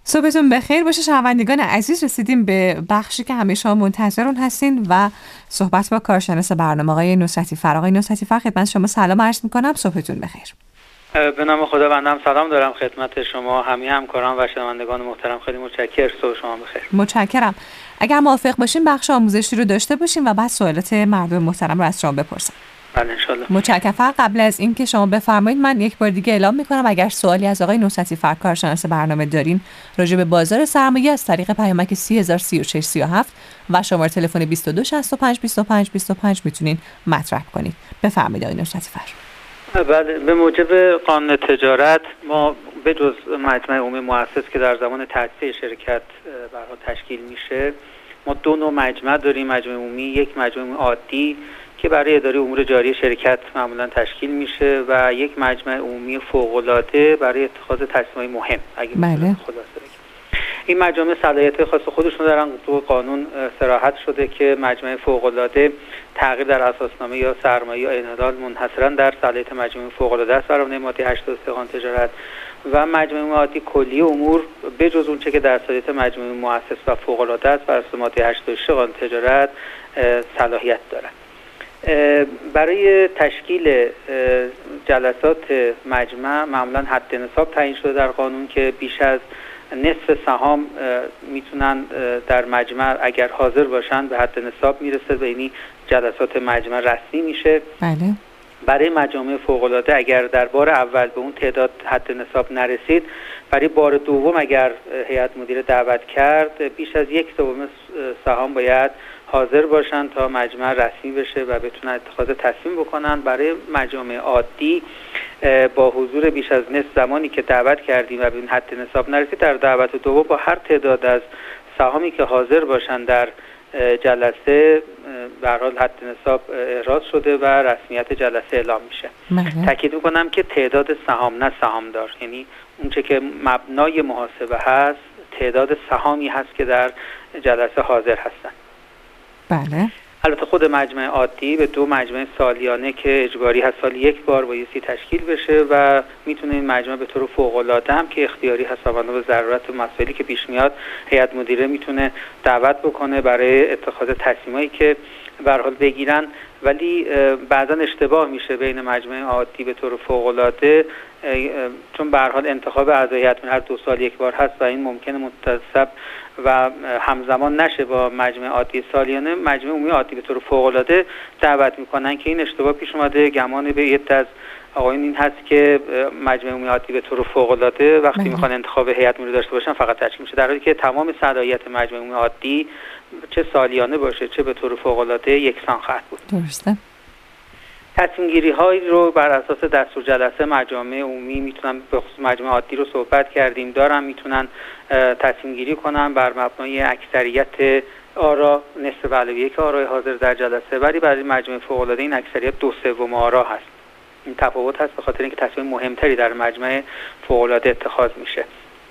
صبحتون بخیر باشه شنوندگان عزیز. رسیدیم به بخشی که همه شما منتظرون هستین و صحبت با کارشناس برنامه آقای نصرتی فر. آقای نصرتی فر، خدمت شما سلام عرض می‌کنم. صبحتون بخیر. به نام خدا بنده سلام دارم خدمت شما همه همکاران و شنوندگان محترم. خیلی متشکرم. صبح شما بخیر. متشکرم. اگر موافق باشین بخش آموزشی رو داشته باشیم و بعد سوالات مردم محترم رو از شما بپرسم. بله ان شاء الله. متشکرم. قبل از این که شما بفرمایید من یک بار دیگه اعلام میکنم اگر سوالی از آقای نصرتی فر کارشناس برنامه دارین راجع به بازار سرمایه از طریق پیامک 3003637 و شماره تلفن 22652525 میتونین مطرح کنید. بفرمایید آقای نصرتی فر. بله، به موجب قانون تجارت ما به جز مجمع عمومی مؤسس که در زمان تأسیس شرکت برای تشکیل میشه، ما دو نوع مجمع داریم. مجمع عمومی، یک مجمع عادی که برای اداره امور جاری شرکت معمولا تشکیل میشه و یک مجمع عمومی فوق‌العاده برای اتخاذ تصمیم‌های مهم. اگه بله. خلاصه بگیم این مجامع صلاحیت خاص خودشون دارن. تو قانون صراحت شده که مجمع فوق‌العاده تغییر در اساسنامه یا سرمایه یا انحلال منحصرا در صلاحیت مجمع فوق‌العاده است برای ماده 83 قانون تجارت، و مجمع عادی کلی امور به جز اونچه که در صلاحیت مجمع مؤسس و فوق‌العاده است بر اساس ماده 86 قانون تجارت صلاحیت دارد. برای تشکیل جلسات مجمع معمولا حد نصاب تعیین شده در قانون که بیش از نصف سهام میتونن در مجمع اگر حاضر باشن به حد نصاب میرسه و یعنی جلسات مجمع رسمی میشه. بله. برای مجامع فوق‌العاده اگر در بار اول به اون تعداد حد نصاب نرسید، برای بار دوم اگر هیئت مدیره دعوت کرد بیش از 1/3 سهام باید حاضر باشن تا مجمع رسمی بشه و بتونن اتخاذ تصمیم بکنن. برای مجامع عادی با حضور بیش از نصف زمانی که دعوت کردیم و به این حد نصاب نرسید، در دعوت دوم با هر تعداد از سهامی که حاضر باشن در جلسه به هر حال حد نصاب احراز شده و رسمیت جلسه اعلام میشه. تاکید میکنم که تعداد سهام نه سهامدار، یعنی اونچه که مبنای محاسبه هست تعداد سهامی هست که در جلسه حاضر هستن. بله. البته خود مجمع عادی به دو مجمع سالیانه که اجباری هست سال یک بار بایستی تشکیل بشه و میتونه این مجمع به طور فوق‌العاده هم که اختیاری هست و بنا به ضرورت و مسائلی که پیش میاد هیئت مدیره میتونه دعوت بکنه برای اتخاذ تصمیمایی که به هر حال بگیرن. ولی بعضا اشتباه میشه بین مجمع عادی به طور فوق‌العاده، چون به هر حال انتخاب اعضای هیئت مدیره هر 2 سال یک بار هست و این ممکنه منتصب و همزمان نشه با مجمع عادی سالیانه. مجمع عمومی عادی به طور فوق‌العاده دعوت میکنن که این اشتباه پیش اومده. گمان به یه از آقایون این هست که مجمع عمومی عادی به طور فوق‌العاده وقتی میخوان انتخاب هیئت مدیره داشته باشن فقط تشکیل میشه، در حالی که تمام صلاحیت مجمع عمومی عادی چه سالیانه باشه چه به طور فوق‌العاده یکسان خواهد بود. درسته. تصمیم گیری هایی رو بر اساس دستور جلسه مجامع عمومی میتونن، به خصوص مجمع عادی رو صحبت کردیم، دارن میتونن تصمیم گیری کنن بر مبنای اکثریت آرا، نصف به علاوه یک آرای حاضر در جلسه، ولی برای مجمع فوق‌العاده این اکثریت 2/3 آرا هست. این تفاوت هست به خاطر اینکه تصمیم مهمتری در مجمع فوق‌العاده اتخاذ میشه.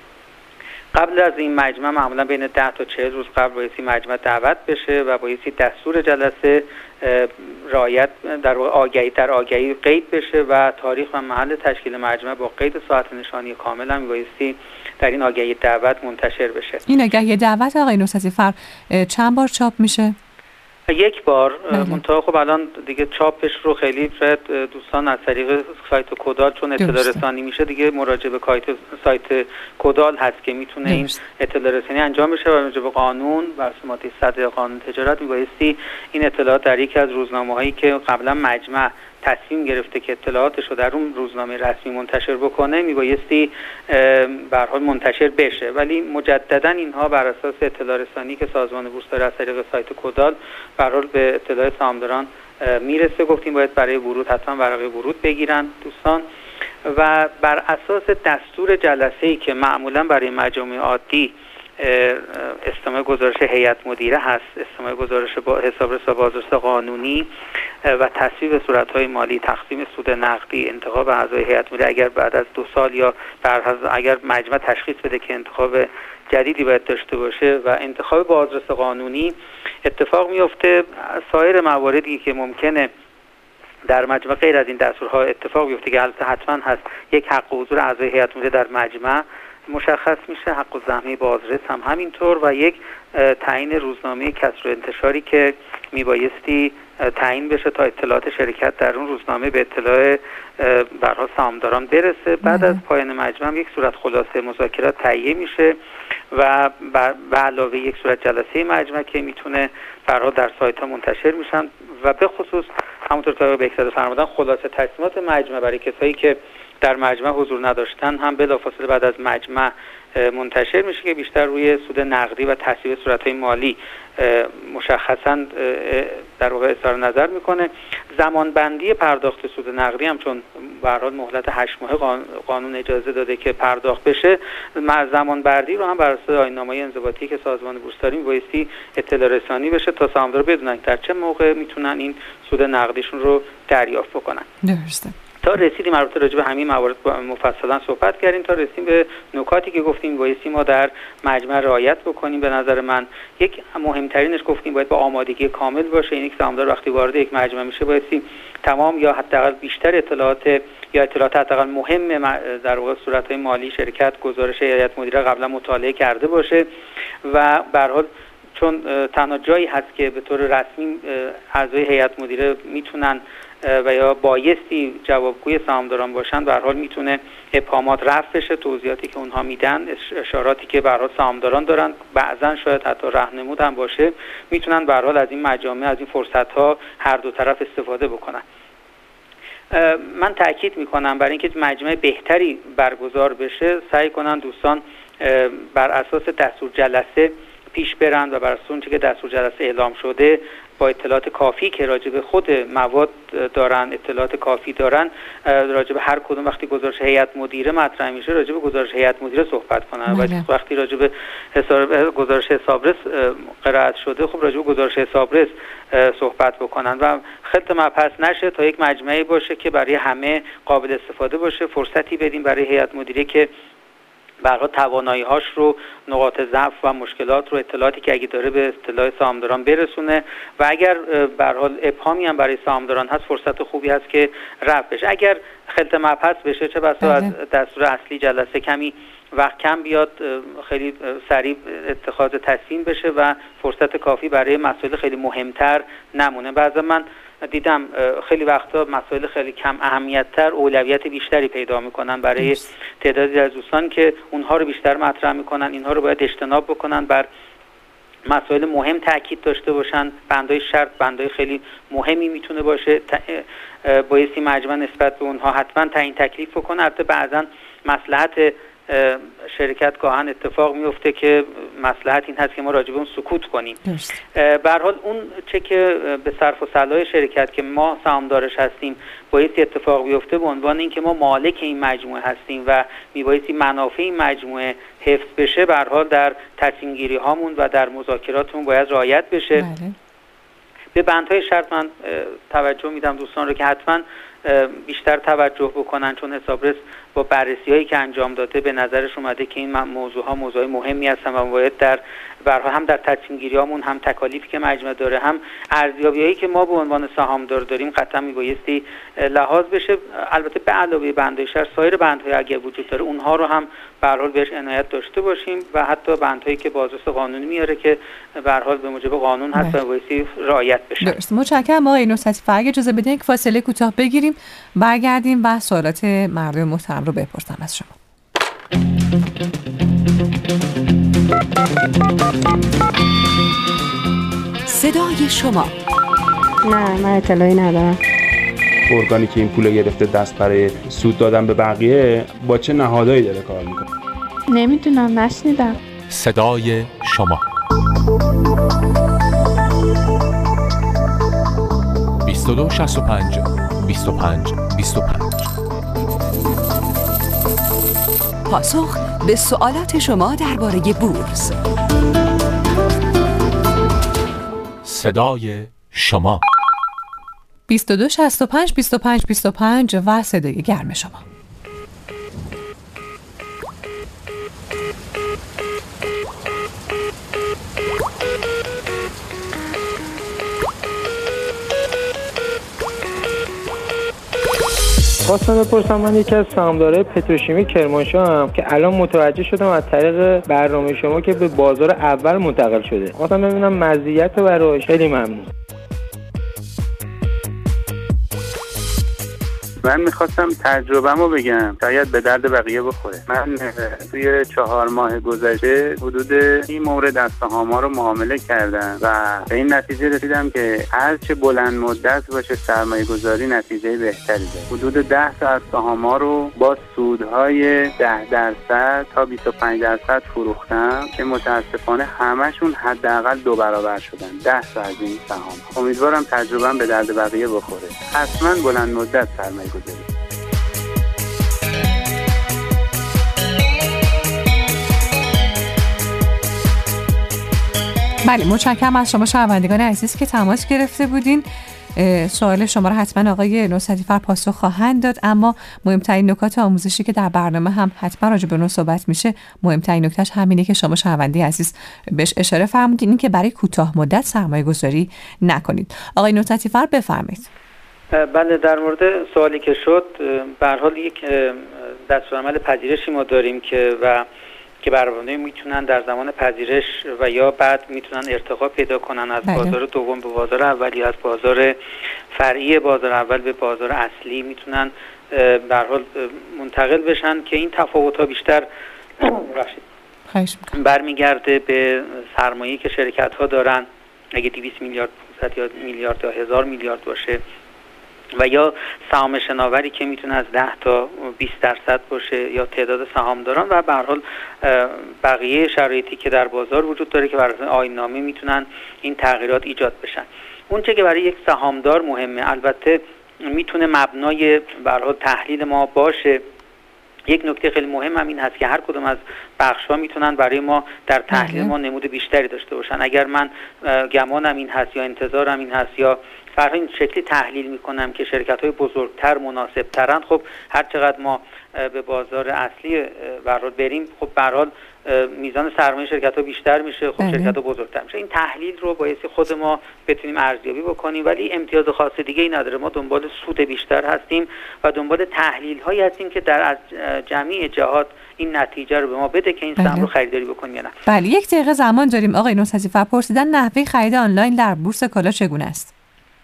قبل از این مجمع معمولا بین 10 تا 40 روز قبل بایستی مجمع دعوت بشه و بایستی دستور جلسه رعایت در آگهی قید بشه و تاریخ و محل تشکیل مجمع با قید ساعت نشانی کامل هم بایستی در این آگهی دعوت منتشر بشه. این آگهی دعوت آقای نصرتی فر چند بار چاپ میشه؟ یک بار. منتها خب الان دیگه چاپش رو خیلی دوستان از طریق سایت کدال چون اطلاع رسانی میشه دیگه مراجعه به سایت کدال هست که میتونه این اطلاع رسانی انجام بشه و مراجعه به قانون و ماده 100 قانون تجارت میبایستی این اطلاعات در یکی از روزنامه‌هایی که قبلا مجمع تصمیم گرفته که اطلاعاتش رو در اون روزنامه رسمی منتشر بکنه میبایستی به هر حال منتشر بشه. ولی مجددا اینها بر اساس اطلاع رسانی که سازمان بورس داره از طریق سایت کدال به هر حال به اطلاع سهامداران میرسه. گفتیم باید برای ورود حتما ورقه ورود بگیرن دوستان و بر اساس دستور جلسه‌ای که معمولا برای مجامع عادی استماع گزارش هیئت مدیره هست، استماع گزارش با حساب بازرس قانونی و تصویب صورت‌های مالی، تقسیم سود نقدی، انتخاب اعضای هیئت مدیره اگر بعد از 2 سال یا اگر مجمع تشخیص بده که انتخاب جدیدی باید داشته باشه و انتخاب بازرس قانونی اتفاق میفته. سایر مواردی که ممکنه در مجمع غیر از این دستورها اتفاق بیفته که البته حتما هست، یک حق حضور اعضای هیئت مدیره در مجمع مشخص میشه، حق الزحمه بازرس هم همینطور و یک تعیین روزنامه کسر انتشاری که میبایستی تعیین بشه تا اطلاعات شرکت در اون روزنامه به اطلاع برها سهامداران برسه. بعد از پایان مجمع یک صورت خلاصه مذاکرات تهیه میشه و به علاوه یک صورت جلسه مجمع که میتونه برها در سایت ها منتشر میشن و به خصوص همونطور که بهکزاده فرمودن خلاصه تصمیمات مجمع برای کسایی که در مجمع حضور نداشتن هم بلافاصله بعد از مجمع منتشر میشه که بیشتر روی سود نقدی و تصویب صورت‌های مالی مشخصاً در واقع اظهار نظر میکنه. زمانبندی پرداخت سود نقدی هم چون به هر حال مهلت 8 ماه قانون اجازه داده که پرداخت بشه، زمانبندی رو هم بر اساس آیین‌نامه انضباطی که سازمان بورس داریم بایستی اطلاع رسانی بشه تا سهامدارا بدونن در چه موقع میتونن این سود نقدیشون رو دریافت بکنن. درسته. تا رسیدیم البته راجع به همین موارد مفصلا صحبت کردیم، تا رسیدیم به نکاتی که گفتیم بایستی ما در مجمع رعایت بکنیم. به نظر من یک مهمترینش گفتیم باید با آمادگی کامل باشه. این یک سهامدار وقتی وارد یک مجمع میشه بایستی تمام یا حداقل بیشتر اطلاعات حداقل مهم در واقع صورت‌های مالی شرکت، گزارش هیئت مدیره قبلا مطالعه کرده باشه و به هر حال چون تنها جایی هست که به طور رسمی اعضای هیئت مدیره میتونن و یا بایستی جوابگوی سهامداران باشن، به هر حال میتونه ابهامات رفع بشه، توضیحاتی که اونها میدن، اشاراتی که به هر حال سهامداران دارن، بعضن شاید حتی راهنمود هم باشه، میتونن به هر حال از این مجامع، از این فرصت‌ها هر دو طرف استفاده بکنن. من تاکید میکنم برای اینکه مجمع بهتری برگزار بشه سعی کنن دوستان بر اساس دستور جلسه پیش برن و بر اساس اونچه که دستور جلسه اعلام شده با اطلاعات کافی که راجع به خود مواد دارن، اطلاعات کافی دارن، راجع به هر کدوم وقتی گزارش هیئت مدیره مطرح میشه راجع به گزارش هیئت مدیره صحبت کنن و وقتی راجع به گزارش حسابرس قرائت شده خب راجع به گزارش حسابرس صحبت بکنن و خلط مبحث نشه تا یک مجمعی باشه که برای همه قابل استفاده باشه. فرصتی بدیم برای هیئت مدیره که برای توانایی‌هاش رو، نقاط ضعف و مشکلات رو، اطلاعاتی که اگه داره به اطلاع سهامداران برسونه و اگر به هر حال ابهامی هم برای سهامداران هست فرصت خوبی هست که رفع بشه. اگر خلط مبحث بشه چه بسا از دستور اصلی جلسه کمی وقت کم بیاد، خیلی سریع اتخاذ تصمیم بشه و فرصت کافی برای مسائل خیلی مهمتر نمونه. بعضا من دیدم خیلی وقتا مسائل خیلی کم اهمیت‌تر اولویت بیشتری پیدا میکنن برای تعدادی از دوستان که اونها رو بیشتر مطرح میکنن. اینها رو باید اجتناب بکنن، بر مسائل مهم تاکید داشته باشن. بندهای شرط بندهای خیلی مهمی میتونه باشه، بایستی مجمع نسبت به اونها حتما تعیین تکلیف بکنه. البته بعضا مصلحت شرکت گاهن اتفاق میفته که مصلحت این هست که ما راجع به اون سکوت کنیم. به هر حال اون چه که به صرف و صلاح شرکت که ما سهامدارش هستیم بایستی اتفاق بیفته به عنوان اینکه ما مالک این مجموعه هستیم و میبایستی منافع این مجموعه حفظ بشه، به هر حال در تصمیم گیری هامون و در مذاکراتمون باید رعایت بشه. به بندهای شرط من توجه میدم دوستان رو که حتما بیشتر توجه بکنن، چون حسابرس با بررسی‌هایی که انجام داده به نظرش اومده که این موضوع‌ها موضوع مهمی هستن و باید هم در تصمیم گیریامون، هم تکالیفی که مجمع داره، هم ارزیابی‌هایی که ما به عنوان سهامدار داریم قطعا میبایستی لحاظ بشه. البته به علاوه بندهای شرط سایر بندهای اگه وجود داره اونها رو هم به هر حال بهش عنایت داشته باشیم و حتی بندهایی که بازرس قانونی میاره که به هر حال به موجب قانون هست و بایستی رعایت بشه. درست. متشکرم آقای نصرتی. فقط اجازه بدین یک فاصله کوتاه بگیریم، برگردیم و سوالات مردم محترم رو بپرسم از شما. صدای شما. نه من اطلاعی ندارم. ارگانی که این پول گرفته دست برای سود دادن به بقیه با چه نهادهایی داره کار میکنه؟ نمیدونم، نشنیدم. صدای شما. 2265 25 25. پاسخ به سوالات شما درباره بورس. صدای شما. 2265 25 25 و صدای گرم شما. خواستم بپرسم، من یکی از سهامدارای پتروشیمی کرمانشاه هم که الان متوجه شدم از طریق برنامه شما که به بازار اول منتقل شده. خواستم ببینم مزیت براش. خیلی ممنون. من میخواستم تجربه‌مو بگم، شاید به درد بقیه بخوره. من توی 4 ماه گذشته حدود این مورد از سهام‌ها رو معامله کردم و به این نتیجه رسیدم که هرچه بلند مدت باشه سرمایه‌گذاری نتیجه بهتری داره. حدود 10 تا از سهام‌ها رو با سودهای 10% تا 25% فروختم که متاسفانه همشون حداقل 2 برابر شدن. 10 تا از این سهام. امیدوارم تجربه‌ام به درد بقیه بخوره. حتما بلند مدت سرمایه گذاری. بله، متشکرم از شما شنوندگان عزیز که تماس گرفته بودین. سوال شما را حتما آقای نصرتی فر پاسخ خواهند داد، اما مهمترین نکات آموزشی که در برنامه هم حتما راجع به اون صحبت میشه، مهمترین نکتهش همینه که شما شنونده عزیز بهش اشاره فرمودین، این که برای کوتاه مدت سرمایه گذاری نکنید. آقای نصرتی فر بفرمایید. بله، در مورد سوالی که شد، به هر حال یک دستورالعمل پذیرشی ما داریم که برنامه‌ای میتونن در زمان پذیرش و یا بعد میتونن ارتقا پیدا کنن از بازار دوم به بازار اولی، از بازار فرعی بازار اول به بازار اصلی میتونن به هر حال منتقل بشن که این تفاوت‌ها بیشتر برمیگرده به سرمایه‌ای که شرکت‌ها دارن. اگه 200 میلیارد 500 یا میلیارد یا 1000 میلیارد باشه و یا سهام شناوری که میتونه از 10 تا 20% باشه یا تعداد سهامداران و به هر حال بقیه شرایطی که در بازار وجود داره که بر اساس آیین‌نامه میتونن این تغییرات ایجاد بشن. اون چه که برای یک سهامدار مهمه، البته میتونه مبنای به هر حال تحلیل ما باشه. یک نکته خیلی مهم هم این هست که هر کدوم از بخش‌ها میتونن برای ما در تحلیل ما نمود بیشتری داشته باشن. اگر من گمانم این هست یا انتظارم این هست یا فرض این شکلی تحلیل میکنم که شرکت‌های بزرگتر مناسب‌ترن، خب هر چقدر ما به بازار اصلی به هر حال بریم، خب به هر حال میزان سرمایه شرکت‌ها بیشتر میشه، خب شرکت‌ها بزرگتر میشه. این تحلیل رو بایستی خود ما بتونیم ارزیابی بکنیم، ولی امتیاز خاص دیگه ای نداره. ما دنبال سود بیشتر هستیم و دنبال تحلیل‌هایی هستیم که در از جمعی جهات این نتیجه رو به ما بده که این سهم رو خریداری بکنیم یا نه. بله، 1 دقیقه زمان داریم. آقای نصرتی فر پرسیدن نحوه خرید آنلاین در بورس کالا چگونه است؟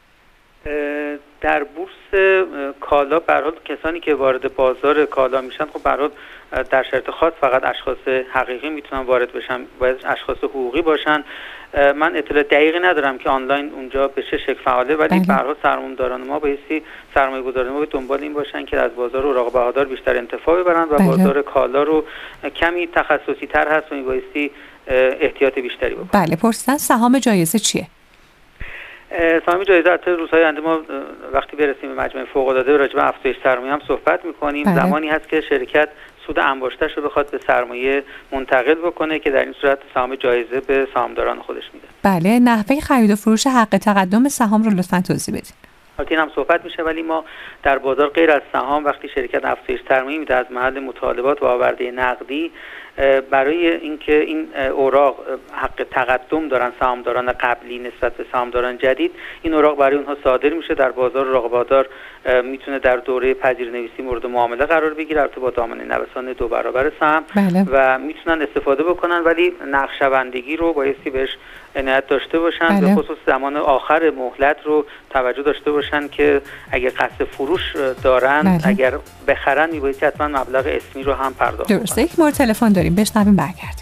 در بورس کالا به هر حال کسانی که وارد بازار کالا میشن، خب به هر حال در شرط خاص فقط اشخاص حقیقی میتونن وارد بشن، باید اشخاص حقوقی باشن. من اطلاع دقیقی ندارم که آنلاین اونجا به چه شکل فعاله، ولی به هر حال سرمایه‌داران ما بایستی سرمایه‌گذاران ما به دنبال این باشن که از بازار اوراق بهادار بیشتر انتفاع ببرن و بازار کالا رو کمی تخصصی تر هست و بایستی احتیاط بیشتری بکنن. بله، پرسیدن سهام جایزه چیه؟ سهام جایزه البته روزهای آینده ما وقتی برسیم به مجمع فوق‌العاده راجع به افزایش سرمایه هم صحبت می‌کنیم. زمانی هست که شرکت سود انباشته‌اش رو بخواد به سرمایه منتقل بکنه که در این صورت سهام جایزه به سهامداران خودش میده. بله، نحوه خرید و فروش حق تقدم سهام رو لطفاً توضیح بدید. البته این هم صحبت میشه، ولی ما در بازار غیر از سهام وقتی شرکت افزایش سرمایه میده از محل مطالبات و آورده نقدی، برای اینکه این اوراق حق تقدم دارن سهامداران قبلی نسبت به سهامداران جدید، این اوراق برای اونها صادر میشه. در بازار اوراق بهادار میتونه در دوره پذیرنویسی مورد معامله قرار بگیره، البته با دامنه نوسان 2 برابر سهم و میتونن استفاده بکنن، ولی نقشه‌بندی رو بایستی بهش عنایت داشته باشن. به خصوص زمان آخر مهلت رو توجه داشته باشن که اگر قصد فروش دارن، اگر بخرن میبایستی حتما مبلغ اسمی رو هم پرداخت کنن. درسته. یک مورد تلفن داریم، بشنویم برگردیم.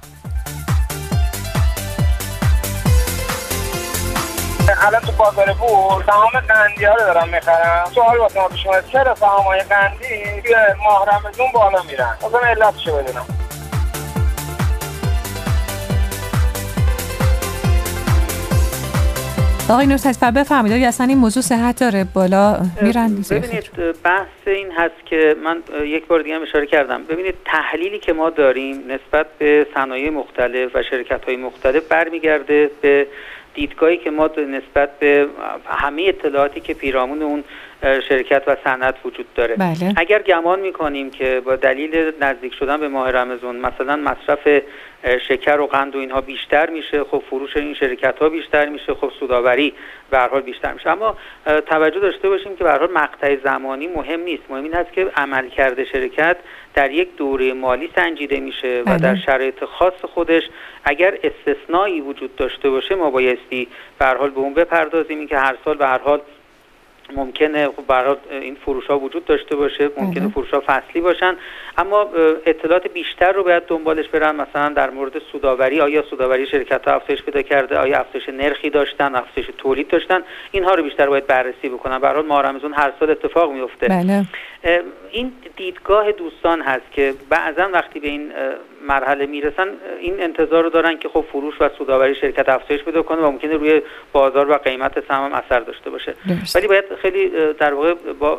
الان تو بازار بورس سهام قندی ها رو دارم میخرم. سوال واسه پیش اومد چرا سهام‌های قندی توی ماه رمضان بالا میرن؟ مثلا علتش رو بدونم. آقای نصرتی فر بفرمایید، اصلا این موضوع صحت داره بالا میرن؟ ببینید، بحث این هست که من یک بار دیگه هم اشاره کردم. ببینید، تحلیلی که ما داریم نسبت به صنایع مختلف و شرکت‌های مختلف برمیگرده به دیدگاهی که ما نسبت به همه اطلاعاتی که پیرامون اون شرکت و صنعت وجود داره. بله. اگر گمان میکنیم که با دلیل نزدیک شدن به ماه رمضان مثلا مصرف شکر و قند و اینها بیشتر میشه، خب فروش این شرکت ها بیشتر میشه، خب سودآوری به هر حال بیشتر میشه. اما توجه داشته باشیم که به هر حال مقطع زمانی مهم نیست. مهم این هست که عملکرد شرکت در یک دوره مالی سنجیده میشه و در شرایط خاص خودش اگر استثنایی وجود داشته باشه ما بایستی به هر حال به اون بپردازیم. این که هر سال به هر حال ممکنه برای این فروش‌ها وجود داشته باشه، ممکنه فروش‌ها فصلی باشن، اما اطلاعات بیشتر رو باید دنبالش برن. مثلا در مورد سودآوری، آیا سودآوری شرکت‌ها افزایش پیدا کرده، آیا افزایش نرخی داشتن، افزایش تولید داشتن، اینها رو بیشتر باید بررسی بکنن. به هر حال ماه رمضان هر سال اتفاق میفته. بله. این دیدگاه دوستان هست که بعضا وقتی به این مرحله میرسن این انتظار رو دارن که خب فروش و سودآوری شرکت افزایش پیدا کنه و ممکنه روی بازار و قیمت سهم هم اثر داشته باشه. ولی باید خیلی در واقع با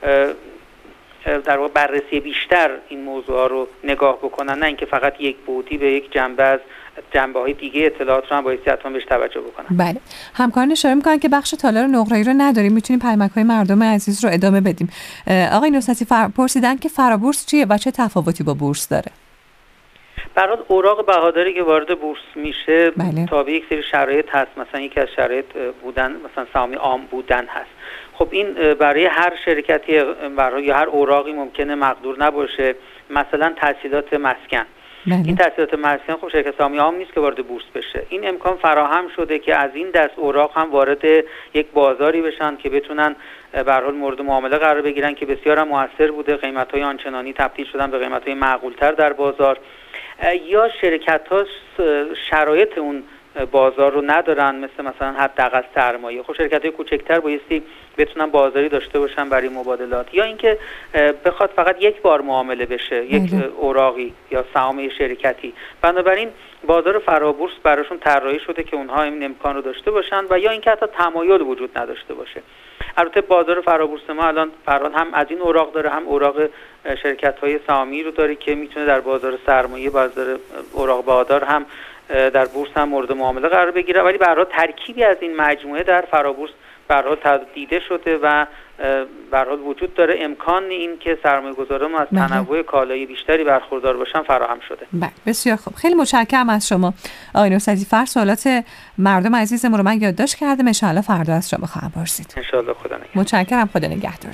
بررسی بیشتر این موضوع رو نگاه بکنن، نه اینکه فقط یک بعدی به یک جنبه از جنبه‌های دیگه اطلاعات رو هم باید حتما بهش توجه بکنن. بله. همکاران اشاره می‌کنن که بخش تالار نقره‌ای رو نداریم، میتونیم پیامک‌های مردم عزیز رو ادامه بدیم. آقای نصرتی پرسیدن که فرابورس چیه و چه تفاوتی با بورس داره؟ برای اوراق بهاداری که وارد بورس میشه تابع یک سری شرایط هست. مثلا یکی از شرایط بودن مثلا سهامی عام بودن هست. خب این برای هر شرکتی برای هر اوراقی ممکنه مقدور نباشه. مثلا تسهیلات مسکن. این تسهیلات مسکن خب شرکت سهامی عام نیست که وارد بورس بشه. این امکان فراهم شده که از این دست اوراق هم وارد یک بازاری بشن که بتونن به هر حال مورد معامله قرار بگیرن که بسیار هم موثر بوده. قیمت‌های آنچنانی تبدیل شدن به قیمت‌های معقول‌تر در بازار. یا شرکت‌ها شرایط اون بازار رو ندارن، مثلا حداقل سرمایه. خب شرکت‌های کوچکتر بایستی بتونن بازاری داشته باشن برای مبادلات، یا اینکه بخواد فقط یک بار معامله بشه یک اوراقی یا سهام شرکتی. بنابراین بازار فرابورس براشون طراحی شده که اونها این امکان رو داشته باشن و یا اینکه حتی تمایل وجود نداشته باشه. البته بازار فرابورس ما الان هم از این اوراق داره، هم اوراق شرکت‌های سهامی رو داره که میتونه در بازار سرمایه، بازار اوراق بهادار هم در بورس هم مورد معامله قرار بگیره. ولی به هر حال ترکیبی از این مجموعه در فرابورس به هر حال دیده شده و به هر حال وجود داره. امکان این که سرمایه‌گذاران از تنوع کالای بیشتری برخوردار باشن فراهم شده. بله، بسیار خوب. خیلی متشکرم از شما آقای نصرتی. سوالات مردم عزیزمون رو من یادداشت کردم، ان شاءالله فردا از شما خبر پرسید. ان شاءالله. خدا نگهدار. متشکرم. خدا نگهدار.